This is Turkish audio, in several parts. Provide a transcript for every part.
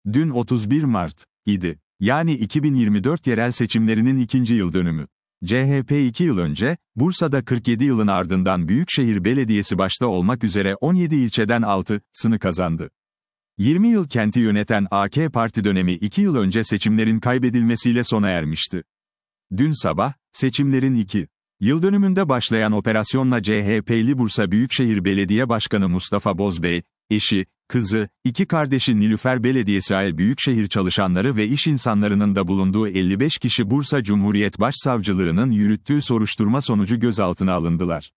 Dün 31 Mart idi. Yani 2024 yerel seçimlerinin ikinci yıl dönümü. CHP 2 yıl önce, Bursa'da 47 yılın ardından Büyükşehir Belediyesi başta olmak üzere 17 ilçeden 6'sını kazandı. 20 yıl kenti yöneten AK Parti dönemi 2 yıl önce seçimlerin kaybedilmesiyle sona ermişti. Dün sabah, seçimlerin 2 yıl dönümünde başlayan operasyonla CHP'li Bursa Büyükşehir Belediye Başkanı Mustafa Bozbey, eşi, kızı, 2 kardeşi Nilüfer Belediyesi Aİ Büyükşehir çalışanları ve iş insanlarının da bulunduğu 55 kişi Bursa Cumhuriyet Başsavcılığı'nın yürüttüğü soruşturma sonucu gözaltına alındılar.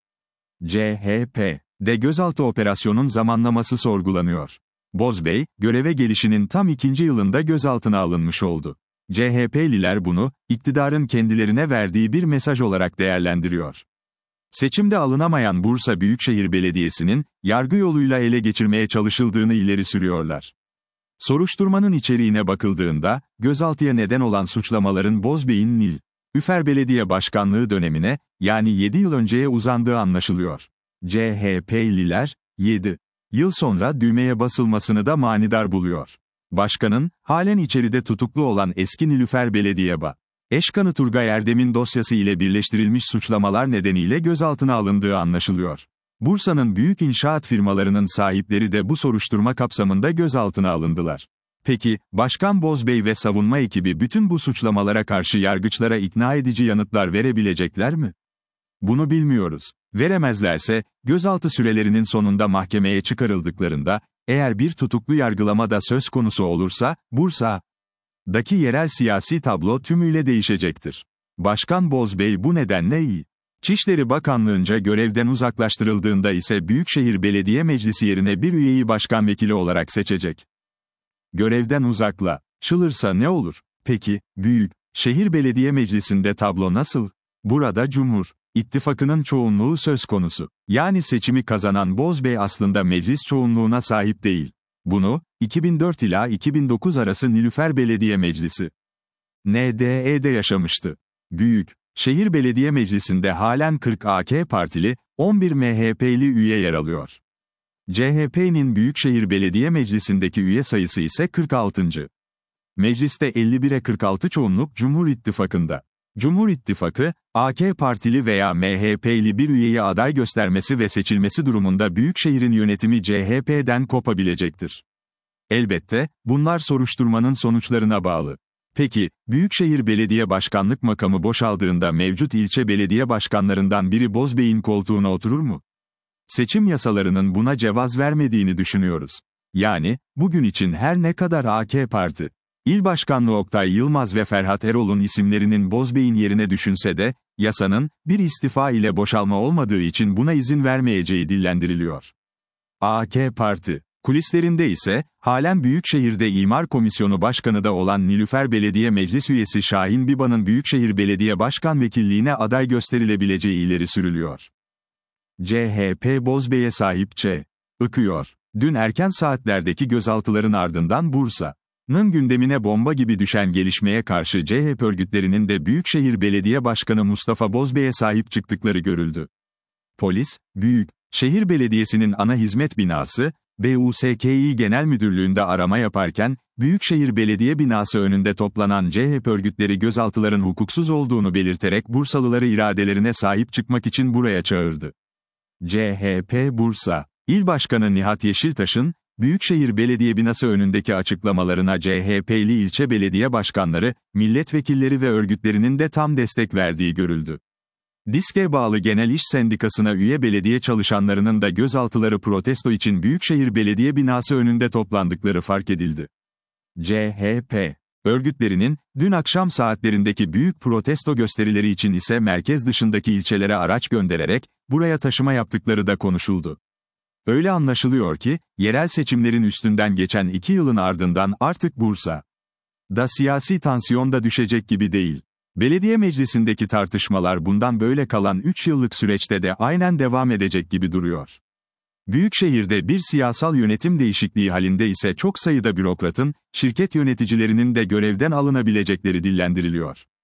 CHP'de gözaltı operasyonun zamanlaması sorgulanıyor. Bozbey, göreve gelişinin tam 2. yılında gözaltına alınmış oldu. CHP'liler bunu, iktidarın kendilerine verdiği bir mesaj olarak değerlendiriyor. Seçimde alınamayan Bursa Büyükşehir Belediyesi'nin, yargı yoluyla ele geçirmeye çalışıldığını ileri sürüyorlar. Soruşturmanın içeriğine bakıldığında, gözaltıya neden olan suçlamaların Bozbey'in Nilüfer Belediye Başkanlığı dönemine, yani 7 yıl önceye uzandığı anlaşılıyor. CHP'liler, 7 yıl sonra düğmeye basılmasını da manidar buluyor. Başkanın, halen içeride tutuklu olan eski Nilüfer Belediye Başkanı Turgay Erdem'in dosyası ile birleştirilmiş suçlamalar nedeniyle gözaltına alındığı anlaşılıyor. Bursa'nın büyük inşaat firmalarının sahipleri de bu soruşturma kapsamında gözaltına alındılar. Peki, Başkan Bozbey ve savunma ekibi bütün bu suçlamalara karşı yargıçlara ikna edici yanıtlar verebilecekler mi? Bunu bilmiyoruz. Veremezlerse, gözaltı sürelerinin sonunda mahkemeye çıkarıldıklarında, eğer bir tutuklu yargılama da söz konusu olursa, Bursa'daki yerel siyasi tablo tümüyle değişecektir. Başkan Bozbey bu nedenle İçişleri Bakanlığı'nca görevden uzaklaştırıldığında ise Büyükşehir Belediye Meclisi yerine bir üyeyi başkan vekili olarak seçecek. Görevden uzaklaşılırsa ne olur? Peki, Büyükşehir Belediye Meclisi'nde tablo nasıl? Burada Cumhur İttifakı'nın çoğunluğu söz konusu. Yani seçimi kazanan Bozbey aslında meclis çoğunluğuna sahip değil. Bunu, 2004 ila 2009 arası Nilüfer Belediye Meclisi NDE'de yaşamıştı. Büyükşehir Belediye Meclisi'nde halen 40 AK Partili, 11 MHP'li üye yer alıyor. CHP'nin Büyükşehir Belediye Meclisi'ndeki üye sayısı ise 46. Mecliste 51'e 46 çoğunluk Cumhur İttifakı'nda. Cumhur İttifakı, AK Partili veya MHP'li bir üyeyi aday göstermesi ve seçilmesi durumunda Büyükşehir'in yönetimi CHP'den kopabilecektir. Elbette, bunlar soruşturmanın sonuçlarına bağlı. Peki, Büyükşehir Belediye Başkanlık makamı boşaldığında mevcut ilçe belediye başkanlarından biri Bozbey'in koltuğuna oturur mu? Seçim yasalarının buna cevaz vermediğini düşünüyoruz. Yani, bugün için her ne kadar AK Parti İl Başkanlığı Oktay Yılmaz ve Ferhat Erol'un isimlerinin Bozbey'in yerine düşünse de, yasanın, bir istifa ile boşalma olmadığı için buna izin vermeyeceği dillendiriliyor. AK Parti kulislerinde ise, halen Büyükşehir'de İmar Komisyonu Başkanı da olan Nilüfer Belediye Meclis Üyesi Şahin Biba'nın Büyükşehir Belediye Başkan Vekilliğine aday gösterilebileceği ileri sürülüyor. CHP Bozbey'e sahip çıkıyor. Dün erken saatlerdeki gözaltıların ardından Bursa'nın gündemine bomba gibi düşen gelişmeye karşı CHP örgütlerinin de Büyükşehir Belediye Başkanı Mustafa Bozbey'e sahip çıktıkları görüldü. Polis, Büyükşehir Belediyesi'nin ana hizmet binası, BUSKİ Genel Müdürlüğü'nde arama yaparken, Büyükşehir Belediye binası önünde toplanan CHP örgütleri gözaltıların hukuksuz olduğunu belirterek Bursalıları iradelerine sahip çıkmak için buraya çağırdı. CHP Bursa İl Başkanı Nihat Yeşiltaş'ın, Büyükşehir Belediye binası önündeki açıklamalarına CHP'li ilçe belediye başkanları, milletvekilleri ve örgütlerinin de tam destek verdiği görüldü. DİSK'e bağlı Genel İş Sendikası'na üye belediye çalışanlarının da gözaltıları protesto için Büyükşehir Belediye binası önünde toplandıkları fark edildi. CHP örgütlerinin, dün akşam saatlerindeki büyük protesto gösterileri için ise merkez dışındaki ilçelere araç göndererek, buraya taşıma yaptıkları da konuşuldu. Öyle anlaşılıyor ki, yerel seçimlerin üstünden geçen 2 yılın ardından artık Bursa'da siyasi tansiyon da düşecek gibi değil. Belediye meclisindeki tartışmalar bundan böyle kalan 3 yıllık süreçte de aynen devam edecek gibi duruyor. Büyükşehir'de bir siyasal yönetim değişikliği halinde ise çok sayıda bürokratın, şirket yöneticilerinin de görevden alınabilecekleri dillendiriliyor.